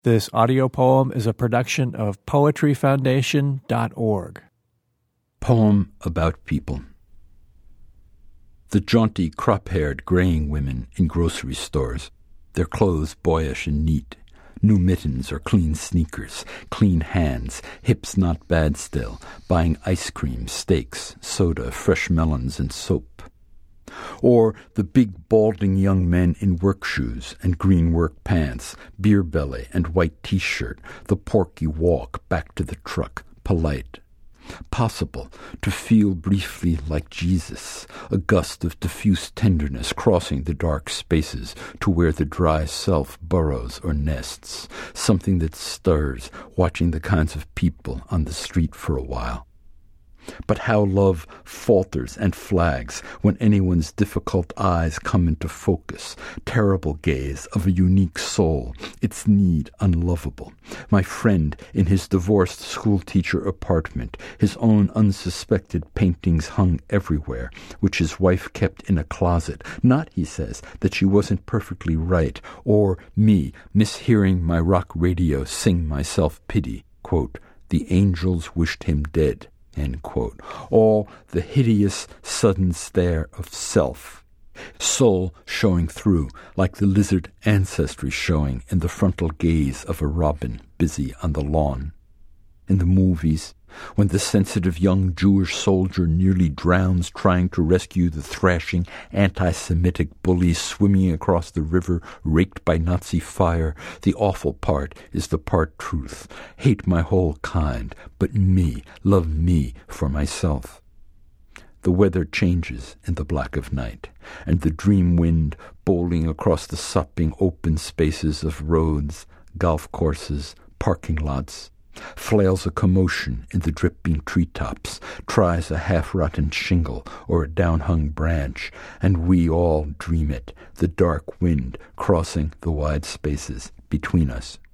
This audio poem is a production of poetryfoundation.org. Poem about people. The jaunty, crop-haired, graying women in grocery stores, their clothes boyish and neat, new mittens or clean sneakers, clean hands, hips not bad still, buying ice cream, steaks, soda, fresh melons, and soap. Or the big, balding young men in work shoes and green work pants, beer belly and white T-shirt, the porky walk back to the truck, polite. Possible to feel briefly like Jesus, a gust of diffuse tenderness crossing the dark spaces to where the dry self burrows or nests, something that stirs, watching the kinds of people on the street for a while. But how love falters and flags when anyone's difficult eyes come into focus, terrible gaze of a unique soul, its need unlovable. My friend in his divorced schoolteacher apartment, his own unsuspected paintings hung everywhere, which his wife kept in a closet. Not, he says, that she wasn't perfectly right, or me mishearing my rock radio sing my self-pity, quote, "The angels wished him dead." End quote. All the hideous sudden stare of self, soul showing through like the lizard ancestry showing in the frontal gaze of a robin busy on the lawn. In the movies, when the sensitive young Jewish soldier nearly drowns trying to rescue the thrashing anti-Semitic bully swimming across the river raked by Nazi fire, the awful part is the part truth. Hate my whole kind, but me, love me for myself. The weather changes in the black of night, and the dream wind bowling across the sopping open spaces of roads, golf courses, parking lots, flails a commotion in the dripping treetops, tries a half-rotten shingle or a down-hung branch, and we all dream it, the dark wind crossing the wide spaces between us.